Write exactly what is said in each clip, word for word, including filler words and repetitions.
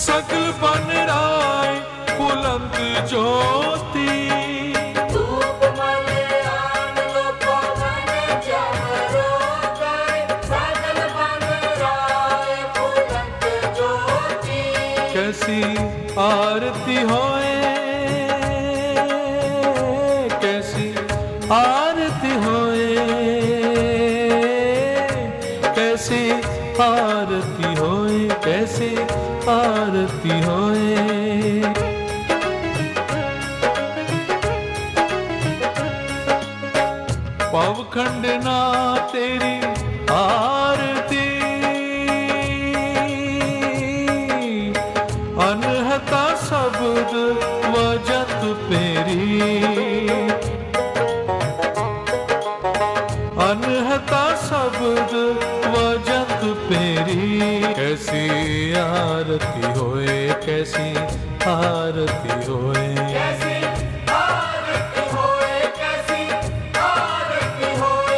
सकल बन राय बुलंद ज्योति। धूप मल्यान लोपवन चमरो गए, सकल बन राय बुलंद ज्योति। कैसी आरती होए, कैसी आरती होए, कैसी आरती होए, कैसी आरती होए। पवखंड ना तेरी आरती, अनहता शब्द वजत पेरी, अनहता शब्द वजत पेरी। कैसी आरती होए, कैसी आरती होए, कैसी आरती होए, कैसी आरती होए।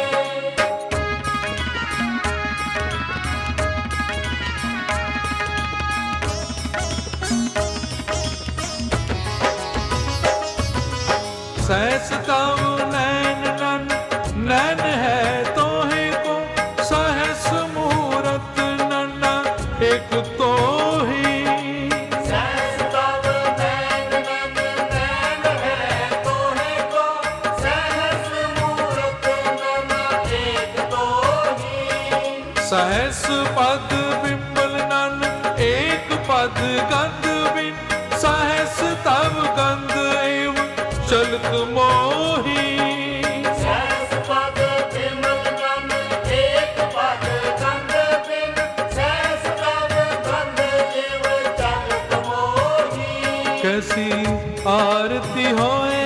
सहस तव नैन नन नैन है तोहे को, सहस मूरत नन्ना एक तो ही। सहस तव नैन नन नैन है तोहे को, सहस मूरत नैना एक तो ही। सहस पद बिंबल नन एक पद गंध बिन, सहस तव गंध एव चलत मोही। सहस पद बिमल नन एक पद गंध बिन, सहस तव गंध एव चलत मोही। कैसी आरती होए,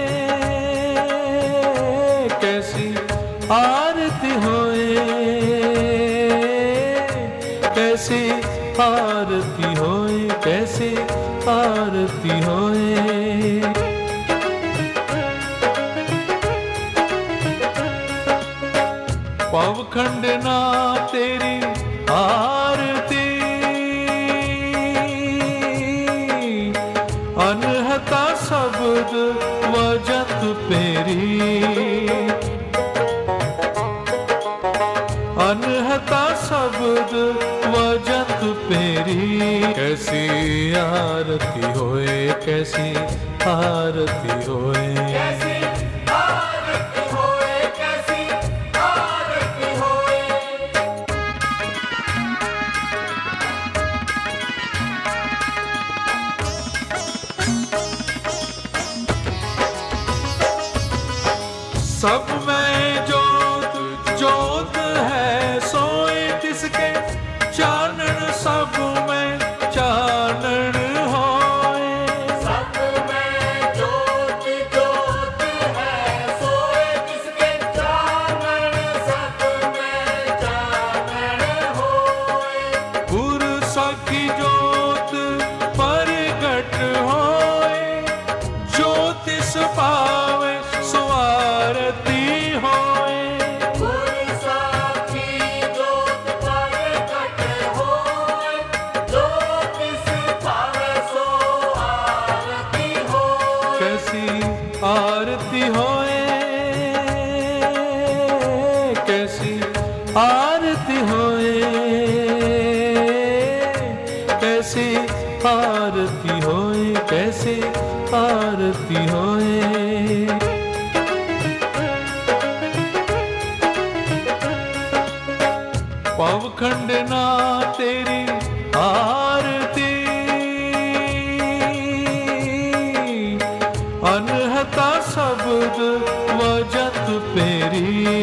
कैसी आरती होए, कैसी आरती होए, कैसी आरती होए। पवखंड ना तेरी आरती, अनहता शब्द वजत पेरी, अनहता शब्द वजत पेरी। कैसी आरती होए, कैसी आरती होए, कैसी आरती होए, कैसी आरती होए। सब में जोत जोत है सोए तिसके, चानन सब में चानन होए। सब में जोत जोत है सोए तिसके, चानन सब में चानन होए। गुर सखी जोत परगट होए, ज्योतिष पावे सुआरती होए। गुर साखी जोत परगट होए, ज्योतिष पावे सो आरती होए। कैसी आरती होए, कैसी आरती होए, कैसी आरती होए, कैसी आरती होए। पवखंड ना तेरी आरती, अनहता शब्द वजत पेरी,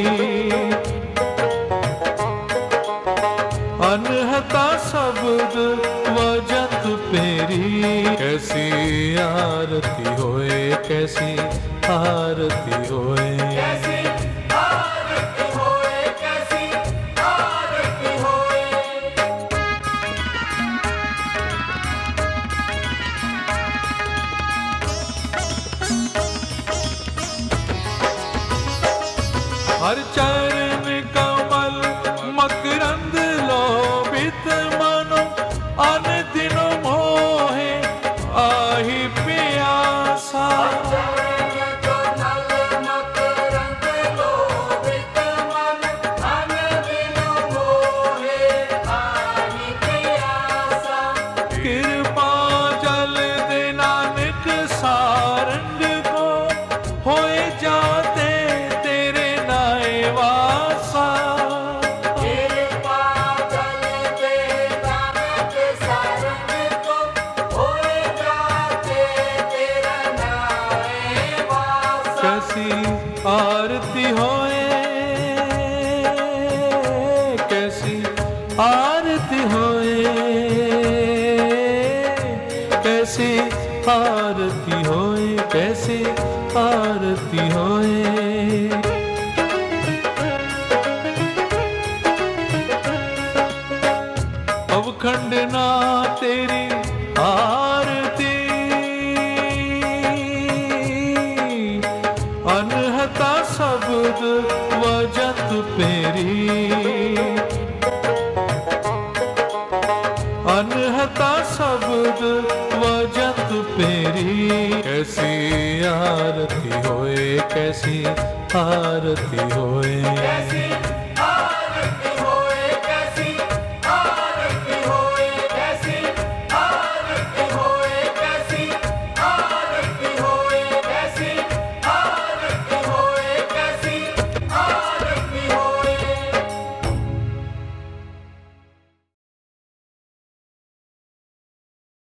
अनहता शब्द वजत पेरी। कैसी आरती होए, कैसी आरती होए, कैसी आरती होए, कैसी आरती होए। हर चरण कमल मकरंद लोभित मनो, अन दिन मोह कृपा जल दे नानक सारंग को, होए जाते तेरे नाए वासा। कृपा जल दे नानक सारंग को, होए जाते तेरा नाए वासा। कैसी आरती होए, कैसी आरती होए, कैसी आरती होए, कैसी आरती होए। अवखंड ना तेरी आरती, अनहता शब्द वजत पेरी, अनहता शब्द वजत पेरी। कैसी आरती होए, कैसी आरती होए, कैसी आरती